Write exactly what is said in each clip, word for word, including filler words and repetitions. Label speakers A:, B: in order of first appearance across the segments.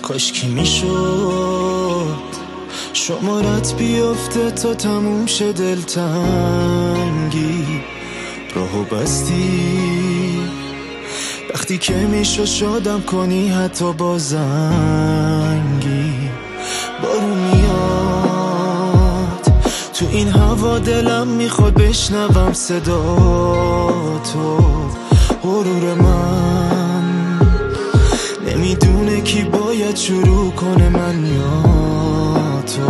A: کاش کی میشد شمارت بیافته تا تموم شه دلتنگی راهو بستی وقتی که میشد شادم کنی حتی با زنگی بارون میاد تو این هوا دلم میخواد بشنوم صدا تو غرور من نمیدونه کی باید شروع کنه من یا تو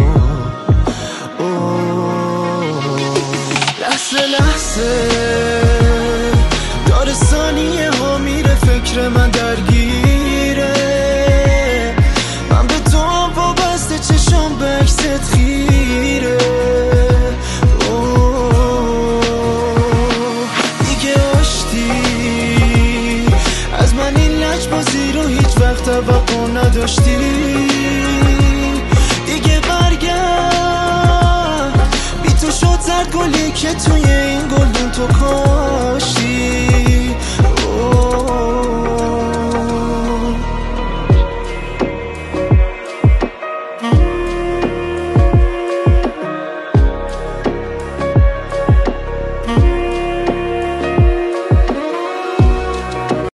A: لحظه لحظه داره ثانیه ها میره فکر من درگیره من به تو وابسته چشم به عکست خیره دیگه آشتی از من این لجبازی رو هیچ وقت توقع نداشتی دیگه برگرد بی تو شد زرد گلی که توی این گلدون تو کن